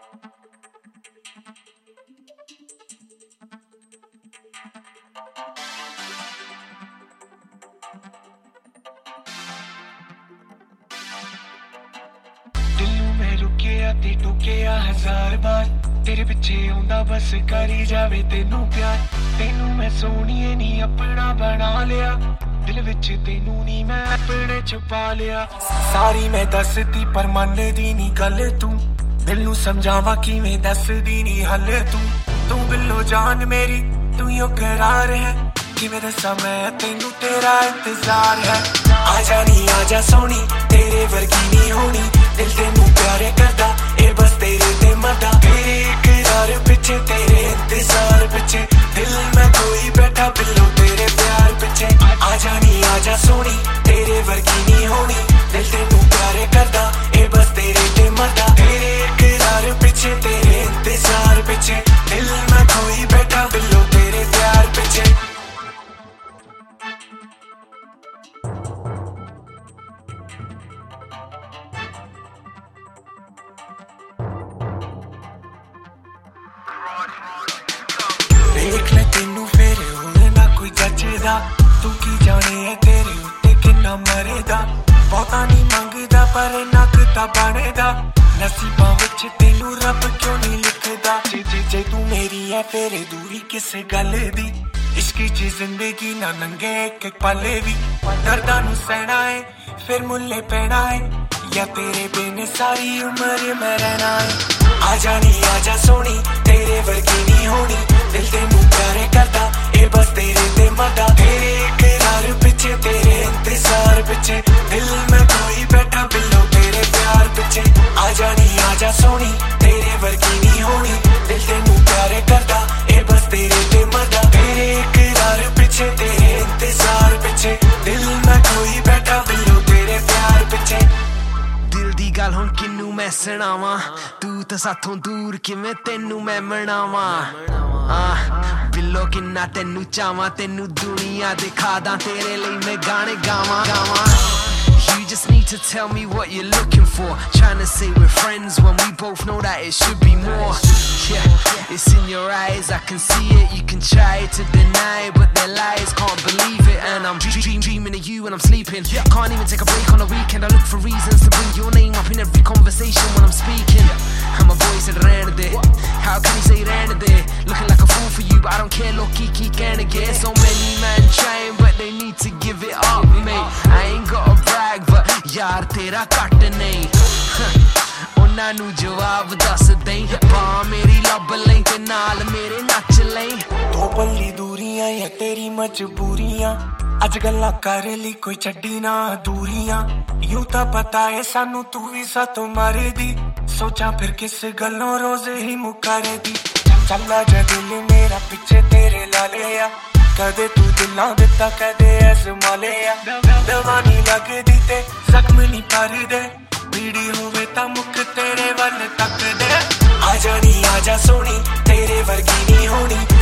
दिलों में रुकिया ते टुकिया 1000 बार तेरे पिछे आउंदा बस करी जावे तेनू प्यार तेनू मैं सोहणीए नी अपना बना लिया दिल विच तेनू नी मैं अपने छुपा लिया सारी मैं दसदी पर मनदी नी गल तू दिल नू समझावा किवें दसदी नी हल तू बिल्लो जान मेरी तू यो करार है किवें दसा मैं तेनू तेरा इंतजार है आजा नी आजा सोनी तेरे वर्गी नी होनी दिल तेनू प्यारे करदा ए बस तेरे ते मरदा तेरे इकरार पिछे तेरे इंतजार पिछे दिल में कोई बैठा बिल्लो तेरे प्यार पिछे आजा नी आजा सोनी तेरे वर्गी नी होनी दिल तेनू प्यारे करदा ए बस तेरे ते मरदा तेरे इकरार पिछे तेरे इंतजार पिछे दिल में कोई बैठा बिल्लो तेरे प्यार पिछे देख ले तेनू फेर होए ना कोई जचदा तू की जाने है तेरे उत्ते किन्ना मरेदा बहुता नहीं मंगदा पर नकदा बनेदा नसीबां विच तेनू रब क्यों नहीं लिखदा जे तू मेरी है फेर दूरी किस गल दी इश्क च जिंदगी ना नंगे एक पल भी दर्दां नू सहना है फिर मुल्ले पैना है या तेरे बिन सारी उम्र मैं रहना है आजा नी आजा सोनी तेरे वर्गी नी होनी दिल तेनू प्यारे करदा ए बस तेरे ते मरदा तेरे इकरार पिछे तेरे इंतजार पिछे दिल में कोई बैठा बिल्लो तेरे प्यार पिछे आजा नी आजा सोनी तेरे वर्गी नी होनी दिल तेनू प्यारे करदा ए बस तेरे ते मरदा तेरे इकरार पिछे तेरे इंतजार पिछे दिल में कोई बैठा बिल्लो तेरे प्यार पिछे दिल दी गल हुण किन्नू मैं सुणावां तू तां साथों दूर किवें तेनू मैं मनावां बिल्लो किन्ना तेनू चावां तेनू दुनिया दिखा दा तेरे लिए मैं गाने गावां You just need to tell me what you're looking for. Trying to say we're friends when we both know that it should be more. Yeah, it's in your eyes, I can see it. You can try to deny, but they're lies, can't believe it. And I'm dreaming of you when I'm sleeping. Can't even take a break on the weekend. I look for reasons to bring your name up in every conversation when I'm speaking. And my voice at the end of it. How can you say the end of it? Looking like a fool for you, but I don't care. Look, keep gonna get so many men trying, but they need to give it up, mate. I ain't got a brag, but यार तेरा cut नहीं उन्हां नू जवाब दस दें बां मेरी लब लें ते नाल मेरे नच लें दो पल्ली दूरियां या तेरी मजबूरियां अज गल्लां कर ली कोई छड्डी ना दूरियां यूं तां पता है सानू तू भी सातों मारे दी सोचा फिर किस गल्लों रोज ही मुकारे दी चला जा दिल मेरा पिछे तेरे ला लिया कदे तू दिलां दिता कदे आजमा लिया दवा नी लगदी ते जख्म नी भर दे बीड़ी होवे तां मुख तेरे वल तक दे आजा नी आजा सोनी तेरे वर्गी नी होनी